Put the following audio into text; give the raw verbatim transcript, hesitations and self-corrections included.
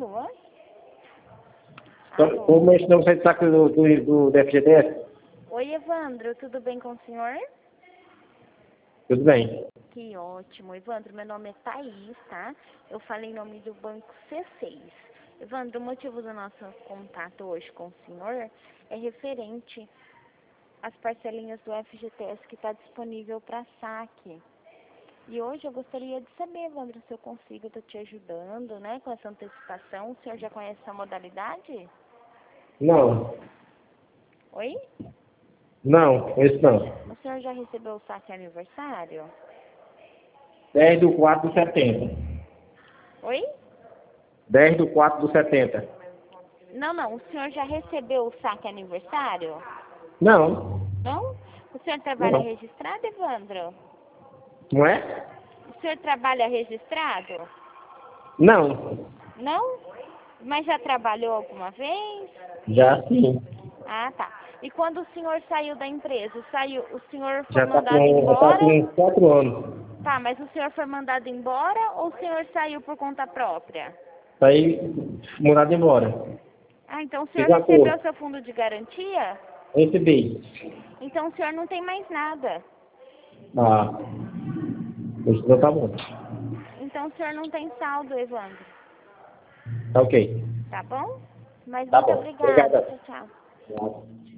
Alô? Alô? Como é que não sai de saco do, do, do, do F G T S? Oi, Evandro, tudo bem com o senhor? Tudo bem. Que ótimo. Evandro, meu nome é Thaís, tá? Eu falei em nome do Banco C seis. Evandro, o motivo do nosso contato hoje com o senhor é referente às parcelinhas do F G T S que está disponível para saque. E hoje eu gostaria de saber, Evandro, se eu consigo estar te ajudando, né, com essa antecipação. O senhor já conhece essa modalidade? Não. Oi? Não, esse não. O senhor já recebeu o saque aniversário? dez do quatro do setenta. Oi? dez do quatro do setenta. Não, não. O senhor já recebeu o saque aniversário? Não. Não? O senhor trabalha Não. registrado, Evandro? Não é? O senhor trabalha registrado? Não. Não? Mas já trabalhou alguma vez? Já sim. Ah, tá. E quando o senhor saiu da empresa, saiu, o senhor foi Já está mandado com, já tá embora? com quatro anos. Tá, mas o senhor foi mandado embora ou o senhor saiu por conta própria? Tá aí mudado embora. Ah, então o Fiz senhor um recebeu acordo. seu fundo de garantia? Recebi. Então o senhor não tem mais nada. Ah. Então tá bom. Então o senhor não tem saldo, Evandro. Tá ok. Tá bom? Mas Tá muito bom. obrigada. Obrigada. Tchau, tchau. Tchau.